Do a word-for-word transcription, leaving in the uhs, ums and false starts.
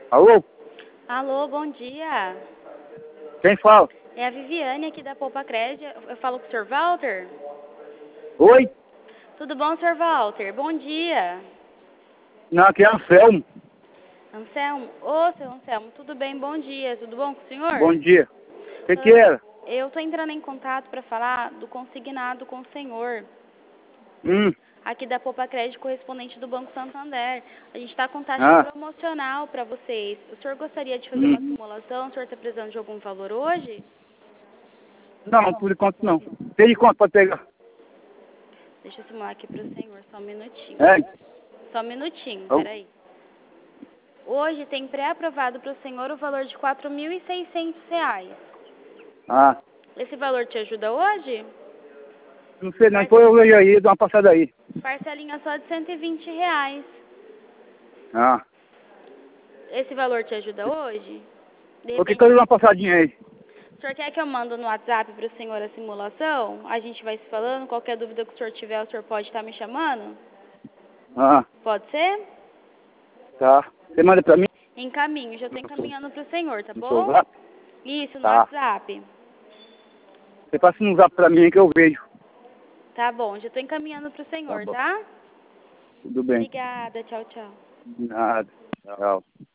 Alô? Alô, bom dia. Quem fala? É a Viviane aqui da Poupa Crédito. Eu falo com o senhor Walter? Oi? Tudo bom, senhor Walter? Bom dia. Não, aqui é Anselmo. Anselmo? Ô, seu Anselmo, tudo bem? Bom dia. Tudo bom com o senhor? Bom dia. O que, que Ah, era? Eu estou entrando em contato para falar do consignado com o senhor. Hum. Aqui da Poupa Crédito, correspondente do Banco Santander. A gente está com taxa Ah. promocional para vocês. O senhor gostaria de fazer Hum. uma simulação? O senhor está precisando de algum valor hoje? Não, por enquanto não. Tem de quanto pra pegar? Deixa eu simular aqui para o senhor, só um minutinho. É? Só um minutinho, Oh. peraí. Hoje tem pré-aprovado para o senhor o valor de quatro mil e seiscentos reais. Ah. Esse valor te ajuda hoje? Não sei não, depois eu vejo aí, dou uma passada aí. Parcelinha só de cento e vinte reais. Ah. Esse valor te ajuda hoje? De Por que repente, que eu dou uma passadinha aí? o senhor quer que eu mando no WhatsApp para o senhor a simulação? A gente vai se falando, qualquer dúvida que o senhor tiver, o senhor pode estar me chamando? Ah. Pode ser? Tá. Você manda pra mim? Encaminho, já estou encaminhando para o senhor, tá No seu bom? zap? Isso, no Tá. WhatsApp. Você passa no zap pra mim aí que eu vejo. Tá bom, já estou encaminhando para o Tá senhor, bom. tá? Tudo bem. Obrigada, tchau, tchau. De nada. Tchau.